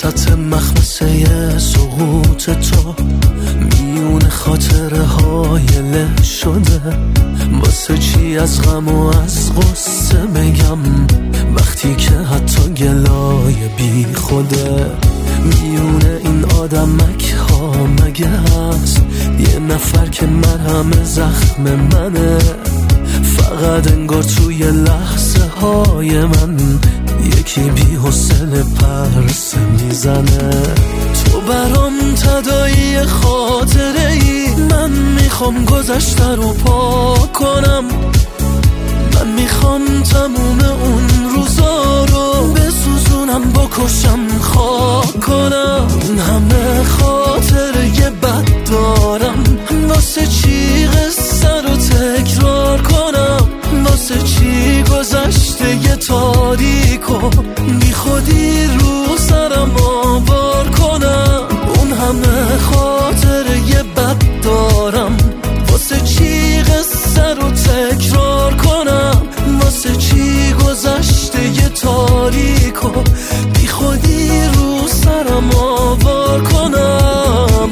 وسط مخمسه سقوط تو میون خاطره های له شده. واسه چی از غم و از غصه بگم وقتی که حتی گلای بی خوده. میون این آدمک ها مگه هست یه نفر که مرهم زخم منه؟ فقط انگار توی لحظه های من یکی بی حوصله پرسه میزنه. تو برام تداعی خاطره ای، من میخوام گذشته رو پاک کنم. من میخوام تموم اون روزا رو بسوزونم، بکشم، خاک کنم. این همه خاطره بد دارم، واسه چی قصه رو تکرار کنم؟ واسه چی گذشته یه تاریکو بی خودی رو سرم آوار کنم؟ اون همه خاطره بد دارم، واسه چی قصه رو تکرار کنم؟ واسه چی گذشته یه تاریکو بی خودی رو سرم آوار کنم؟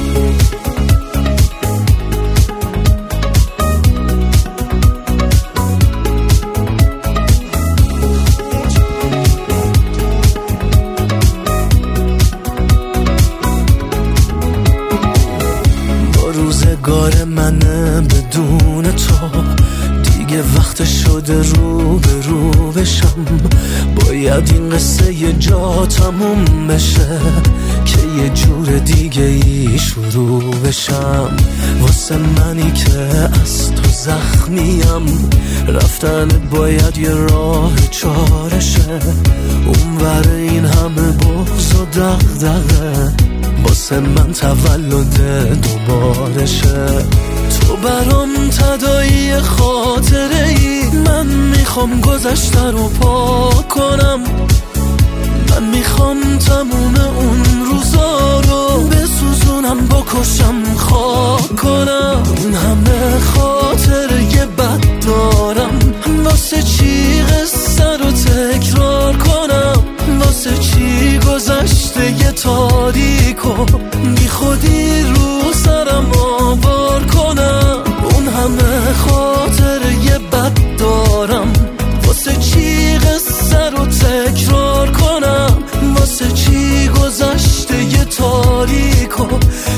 روزگار منه بدون تو، دیگه وقت شده رو به رو بشم. باید این قصه یه جا تموم بشه که یه جور دیگه ای شروع بشم. واسه منی که از تو زخمیم، رفتن باید یه راه چارشه. اونور این همه بغض و دغدغه، واسه من تولد دوبارشه. تو برام تداعی خاطره ای، من میخوام گذشته رو پاک کنم. من میخوام تموم اون روزا رو بسوزونم، بکشم، خاک کنم. این همه خاطره بد دارم، واسه چی قصه رو تکرار کنم؟ واسه چی گذشته یه تاریکو بی خودی رو سرم آوار کنم؟ اون همه خاطره بد دارم، واسه چی قصه رو تکرار کنم؟ واسه چی گذشته یه تاریکو